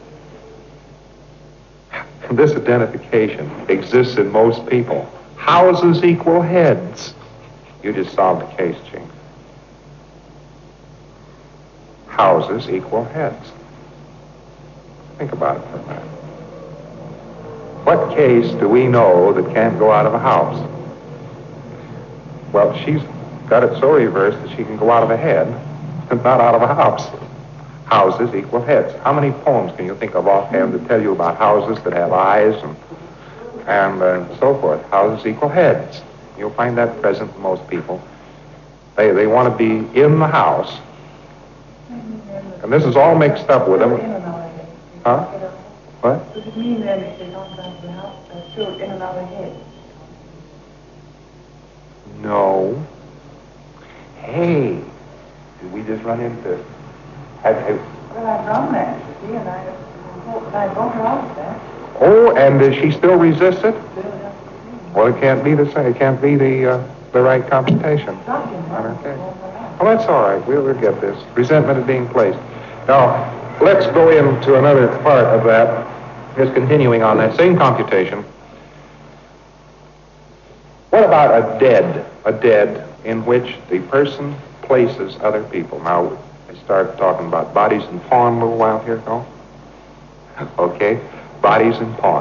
This identification exists in most people. Houses equal heads. You just solved the case, Gene. Houses equal heads. Think about it for a minute. What case do we know that can't go out of a house? Well, she's got it so reversed that she can go out of a head, but not out of a house. Houses equal heads. How many poems can you think of offhand that tell you about houses that have eyes and and uh, so forth? Houses equal heads. You'll find that present in most people. They they want to be in the house, and this is all mixed up with them. Huh? What? Does it mean then if they don't come to the house, they're still in and out of head? No. Hey, did we just run into? Have, have, Well, I've done that, you see, and I, I brought her out of that. oh, and does she still resist it? Still has to be. Well, it can't be the same. It can't be the uh, the right computation. Okay. Well, that's all right. We'll, we'll get this. Resentment is being placed. Now, let's go into another part of that. Just continuing on that same computation. What about a dead? A dead in which the person places other people. Now, I started talking about bodies in pawn a little while here, no? Okay, bodies in pawn.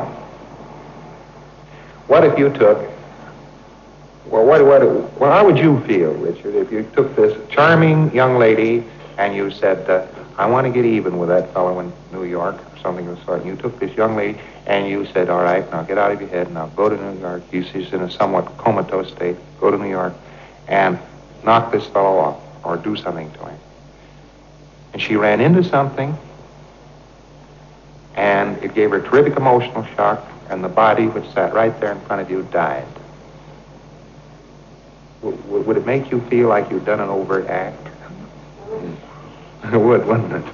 What if you took, well, what, what, well, how would you feel, Richard, if you took this charming young lady and you said, uh, I want to get even with that fellow in New York, or something of the sort, and you took this young lady and you said, all right, now get out of your head, now go to New York. You see she's in a somewhat comatose state, go to New York and knock this fellow off or do something to him. And she ran into something, and it gave her a terrific emotional shock, and the body, which sat right there in front of you, died. W- would it make you feel like you'd done an overt act? It would, wouldn't it?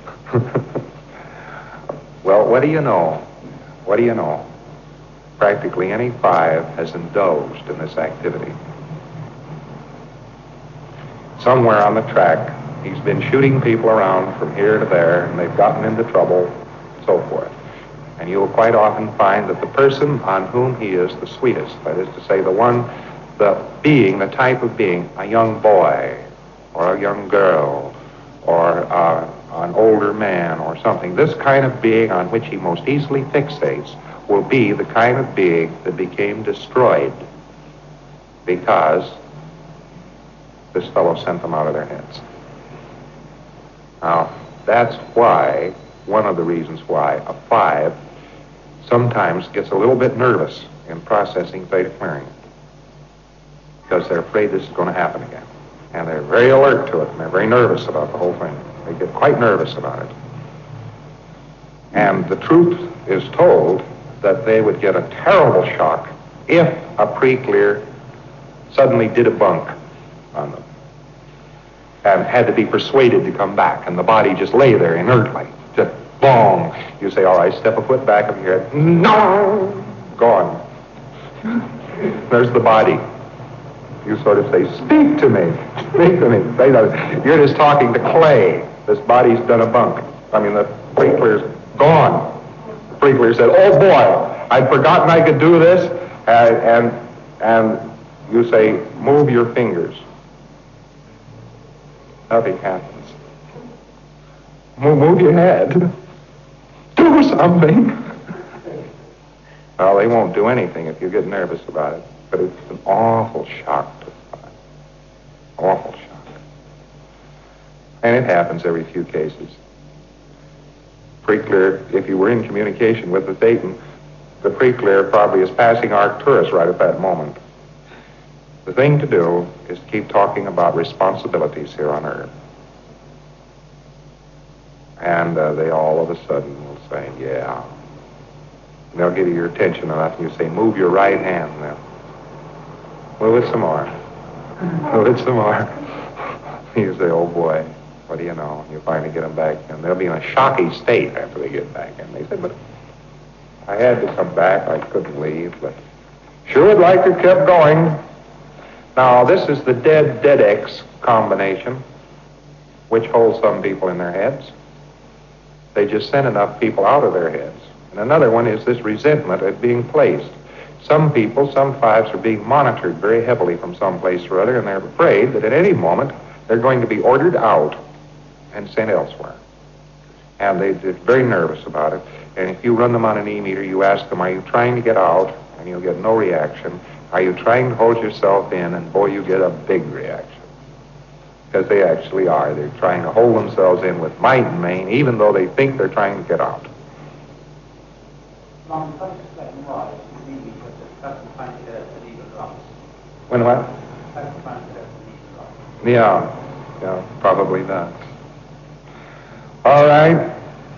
Well, what do you know? What do you know? Practically any five has indulged in this activity. Somewhere on the track, he's been shooting people around from here to there, and they've gotten into trouble, and so forth. And you'll quite often find that the person on whom he is the sweetest, that is to say, the one, the being, the type of being, a young boy, or a young girl, or uh, an older man, or something, this kind of being on which he most easily fixates will be the kind of being that became destroyed because this fellow sent them out of their heads. Now, that's why, one of the reasons why, a five sometimes gets a little bit nervous in processing theta clearing. Because they're afraid this is going to happen again. And they're very alert to it, and they're very nervous about the whole thing. They get quite nervous about it. And the truth is told that they would get a terrible shock if a pre-clear suddenly did a bunk on them and had to be persuaded to come back, and the body just lay there inertly, just boom. You say, all right, step a foot back of your head. No! Gone. There's the body. You sort of say, speak to me, speak to me. Say that. You're just talking to clay. This body's done a bunk. I mean, the pre-clear's gone. The pre-clear said, oh boy, I'd forgotten I could do this, and, and, and you say, move your fingers. Nothing happens. Move, move your head. Do something. Well, they won't do anything if you get nervous about it, but it's an awful shock to the body. Awful shock. And it happens every few cases. Pre-clear, if you were in communication with the Thetan, the pre-clear probably is passing Arcturus right at that moment. The thing to do is to keep talking about responsibilities here on Earth. And uh, they all of a sudden will say, yeah. And they'll give you your attention enough, and you say, move your right hand now. Move it some more. Move it some more. You say, oh boy, what do you know? You finally get them back, and they'll be in a shocky state after they get back. And they say, but I had to come back. I couldn't leave, but sure would like to have kept going. Now, this is the dead-dead-X combination, which holds some people in their heads. They just send enough people out of their heads. And another one is this resentment at being placed. Some people, some fives, are being monitored very heavily from some place or other, and they're afraid that at any moment they're going to be ordered out and sent elsewhere. And they, they're very nervous about it. And if you run them on an E-meter, you ask them, are you trying to get out? And you'll get no reaction. Are you trying to hold yourself in? And boy, you get a big reaction. Because they actually are. They're trying to hold themselves in with might and main, even though they think they're trying to get out. When what? Yeah, yeah, probably that. All right.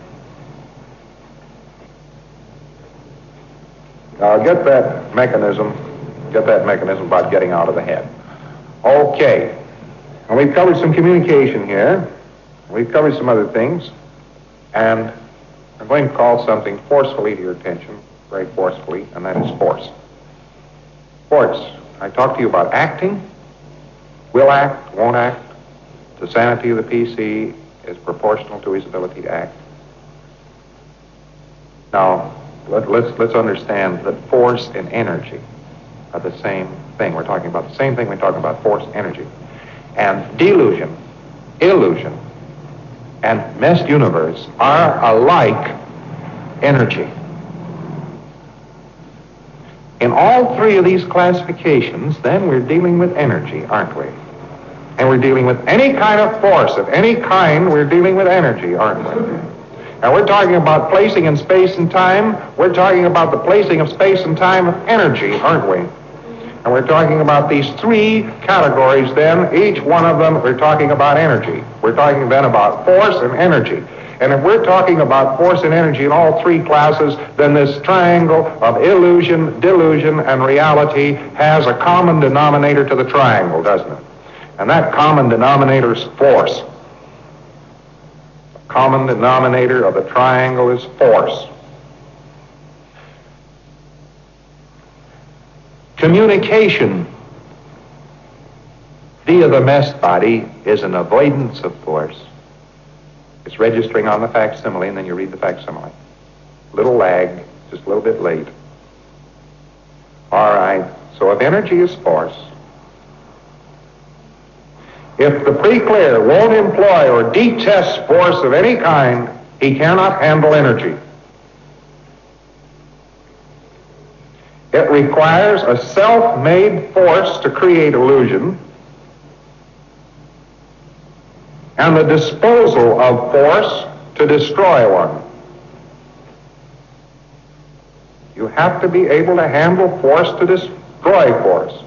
Now get that mechanism, get that mechanism about getting out of the head. Okay. And we've covered some communication here. We've covered some other things. And I'm going to call something forcefully to your attention, very forcefully, and that is force. Force. I talked to you about acting. Will act, won't act. The sanity of the P C is proportional to his ability to act. Now, let, let's, let's understand that force and energy are the same thing. We're talking about the same thing. We're talking about force, energy. And delusion, illusion, and meshed universe are alike energy. In all three of these classifications, then, we're dealing with energy, aren't we? And we're dealing with any kind of force of any kind, we're dealing with energy, aren't we? And we're talking about placing in space and time. We're talking about the placing of space and time of energy, aren't we? And we're talking about these three categories then. Each one of them, we're talking about energy. We're talking then about force and energy. And if we're talking about force and energy in all three classes, then this triangle of illusion, delusion, and reality has a common denominator to the triangle, doesn't it? And that common denominator is force. The common denominator of the triangle is force. Communication via the mesh body is an avoidance of force. It's registering on the facsimile, and then you read the facsimile. Little lag, just a little bit late. All right, so if energy is force, if the pre-clear won't employ or detests force of any kind, he cannot handle energy. It requires a self-made force to create illusion, and the disposal of force to destroy one. You have to be able to handle force to destroy force.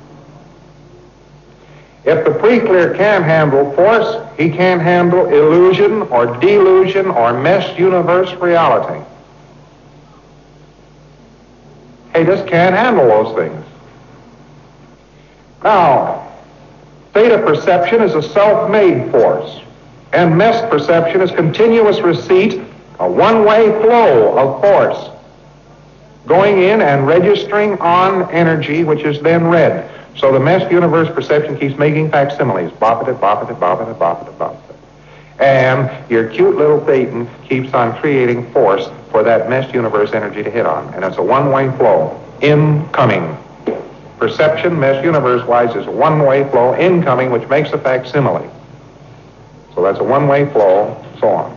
If the pre-clear can't handle force, he can't handle illusion or delusion or meshed universe reality. greatest can't handle those things. Now, theta perception is a self-made force, and mesh perception is continuous receipt, a one-way flow of force, going in and registering on energy, which is then read. So the mesh universe perception keeps making facsimiles, bop it, bop it, bop it, bop it, bop it. And your cute little Thetan keeps on creating force for that mesh universe energy to hit on. And it's a one-way flow, incoming. Perception, mesh universe-wise, is a one-way flow, incoming, which makes a facsimile. So that's a one-way flow, so on.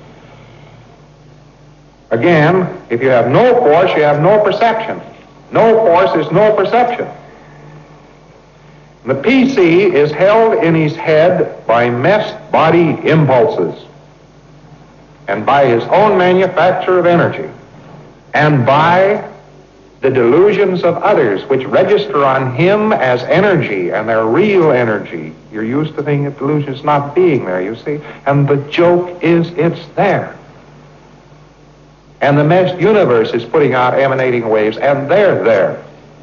Again, if you have no force, you have no perception. No force is no perception. The P C is held in his head by mesh body impulses and by his own manufacture of energy and by the delusions of others which register on him as energy, and they're real energy. You're used to thinking of delusions not being there, you see, and the joke is it's there. And the mesh universe is putting out emanating waves, and they're there.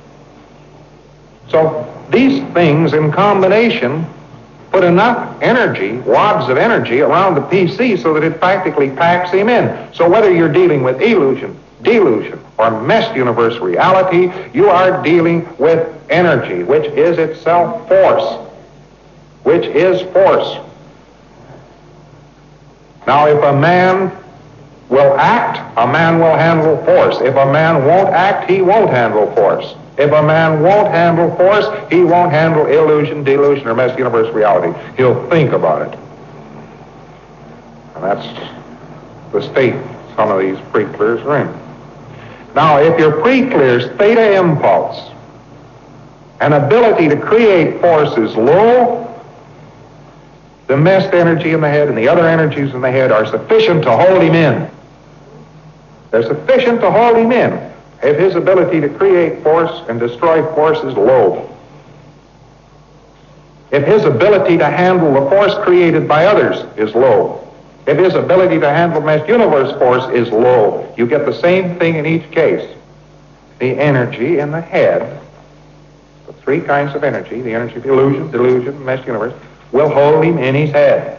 So these things in combination put enough energy, wads of energy, around the P C so that it practically packs him in. So whether you're dealing with illusion, delusion, or mesh universe reality, you are dealing with energy, which is itself force, which is force. Now, if a man will act, a man will handle force. If a man won't act, he won't handle force. If a man won't handle force, he won't handle illusion, delusion, or mesh universe reality. He'll think about it. And that's the state some of these pre-clears are in. Now, if your pre-clear's theta impulse and ability to create force is low, the meshed energy in the head and the other energies in the head are sufficient to hold him in. They're sufficient to hold him in if his ability to create force and destroy force is low. If his ability to handle the force created by others is low. If his ability to handle mesh universe force is low. You get the same thing in each case. The energy in the head, the three kinds of energy, the energy of illusion, delusion, mesh universe, will hold him in his head.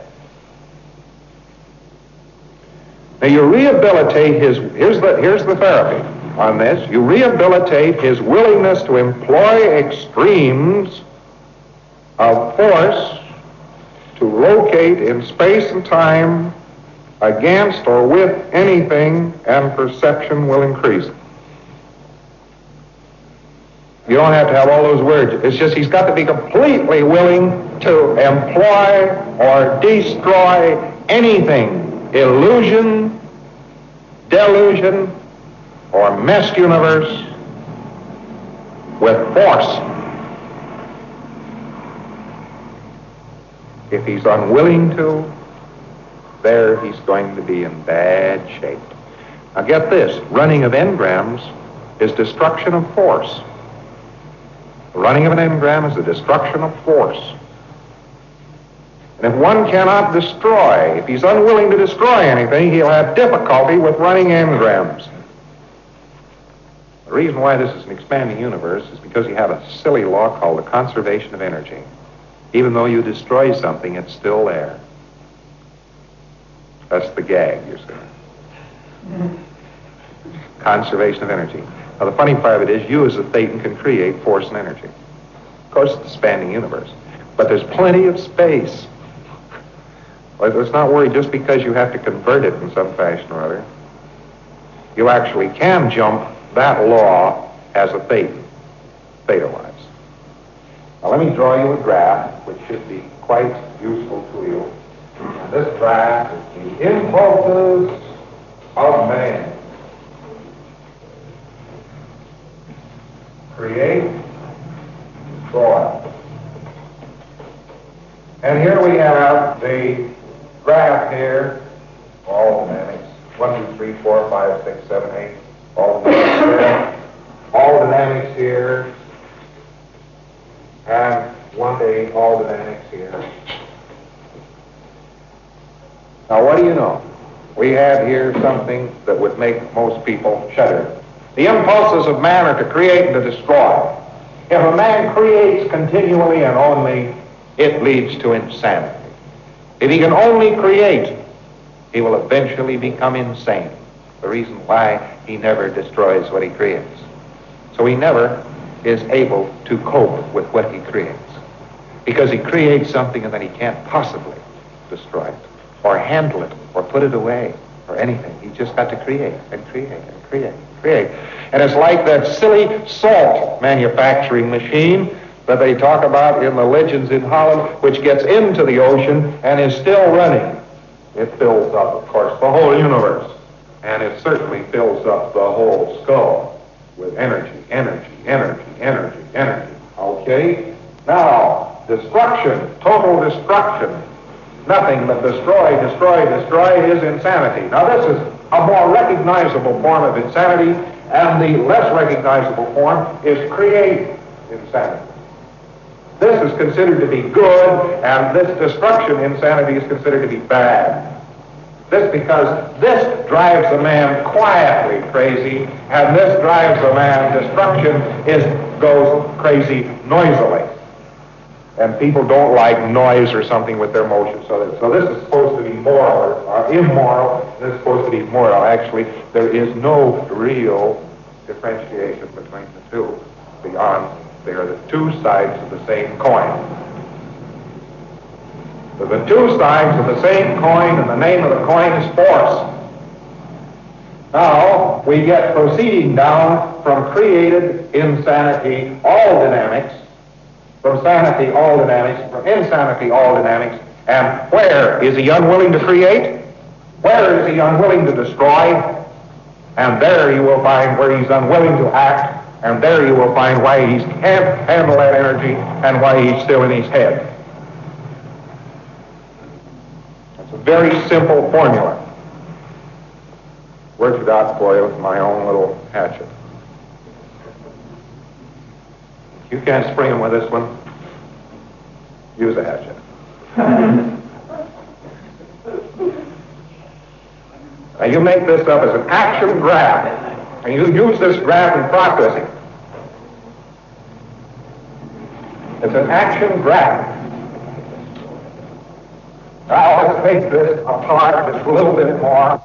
Now you rehabilitate his, here's the, here's the therapy on this, you rehabilitate his willingness to employ extremes of force to locate in space and time against or with anything, and perception will increase. You don't have to have all those words. It's just he's got to be completely willing to employ or destroy anything, illusion, delusion, or mesh universe, with force. If he's unwilling to, there he's going to be in bad shape. Now get this, running of engrams is destruction of force. The running of an engram is the destruction of force. And if one cannot destroy, if he's unwilling to destroy anything, he'll have difficulty with running engrams. The reason why this is an expanding universe is because you have a silly law called the conservation of energy. Even though you destroy something, it's still there. That's the gag, you see. Conservation of energy. Now, the funny part of it is you as a Thetan can create force and energy. Of course, it's an expanding universe. But there's plenty of space. Let's not worry just because you have to convert it in some fashion or other. You actually can jump that law as a Thetan, theta-wise. Now let me draw you a graph which should be quite useful to you. And this graph is the impulses of man. Create, destroy. And here we have the graph here, all dynamics, one, two, three, four, five, six, seven, eight, all dynamics there, all dynamics here, and one to eight, all dynamics here. Now what do you know? We have here something that would make most people shudder. The impulses of man are to create and to destroy. If a man creates continually and only, it leads to insanity. If he can only create, he will eventually become insane. The reason why he never destroys what he creates. So he never is able to cope with what he creates. Because he creates something and then he can't possibly destroy it, or handle it, or put it away, or anything. He just got to create, and create, and create, and create. And it's like that silly salt manufacturing machine that they talk about in the legends in Holland, which gets into the ocean and is still running. It fills up, of course, the whole universe. And it certainly fills up the whole skull with energy, energy, energy, energy, energy. Okay? Now, destruction, total destruction. Nothing but destroy, destroy, destroy is insanity. Now, this is a more recognizable form of insanity, and the less recognizable form is create insanity. This is considered to be good, and this destruction insanity is considered to be bad. This because this drives a man quietly crazy, and this drives a man, destruction is goes crazy noisily. And people don't like noise or something with their motion. So, that, so this is supposed to be moral or, or immoral. This is supposed to be moral. Actually, there is no real differentiation between the two beyond they are the two sides of the same coin. They're the two sides of the same coin, and the name of the coin is force. Now, we get proceeding down from created insanity, all dynamics, from sanity, all dynamics, from insanity, all dynamics, and where is he unwilling to create? Where is he unwilling to destroy? And there you will find where he's unwilling to act, and there you will find why he can't handle that energy and why he's still in his head. It's a very simple formula. Worked it out for you with my own little hatchet. You can't spring him with this one. Use a hatchet. Now you make this up as an action graph, and you use this graph in processing. It's an action graph. Now let's make this apart just a little bit more.